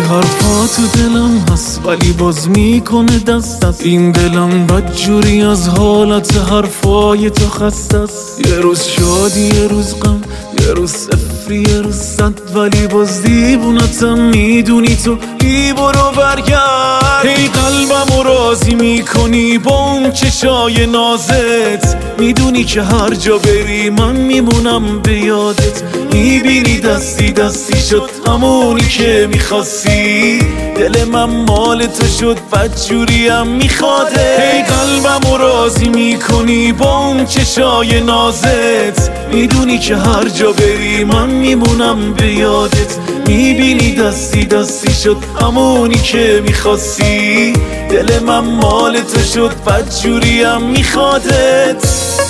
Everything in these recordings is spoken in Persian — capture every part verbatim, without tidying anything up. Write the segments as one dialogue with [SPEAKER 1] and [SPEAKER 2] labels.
[SPEAKER 1] حرفا تو دلم هست ولی باز میکنه دست از این دلم بدجوری از حالت حرفای تو خسته است. یه روز شادی یه روز غم، یه روز صفری یه روز صد، ولی باز دیوونتم میدونی تو بی برو برگرد. هی قلبمو راضی میکنی با اون چشای نازت، میدونی که هر جا بری من میمونم به یادت. میبینی دستی دستی شد همونی که میخواستی، دل من مال تو شد بدجوریم میخواده. هی قلبمو راضی میکنی با اون چشای نازت، میدونی که هر جا بری من میمونم به یادت. میبینی دستی دستی شد همونی که میخواستی، دل من مال تو شد بدجوریم میخوادت.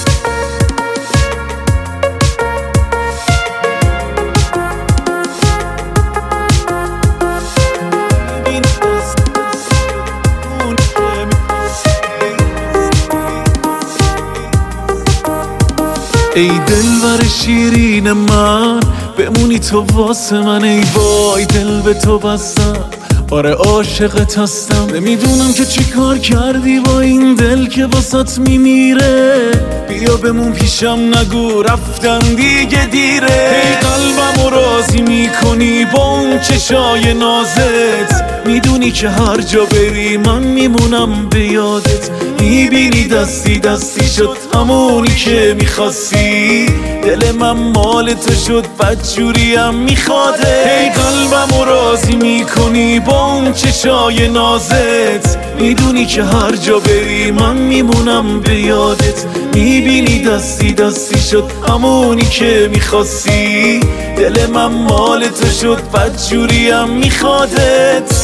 [SPEAKER 1] ای دلبر شیرین من بمونی تو واسه من، ای وای دل به تو بستم، آره عاشقت هستم. نمیدونم که چی کار کردی با این دل که واسط میمیره، بیا بمون پیشم نگو رفتن دیگه دیره. ای قلبمو راضی میکنی با اون چشای نازت، میدونی که هر جا بری من میمونم به یادت. میبینی دستی دستی شد همونی که میخواستی، دل من مال تو شد بدجوریم میخواده. ای قلبمو راضی میکنی با اون چشای نازت، میدونی که هر جا بری من میمونم به یادت. میبینی دستی دستی شد همونی که میخواستی، دل من مال تو شد بدجوریم میخوادت.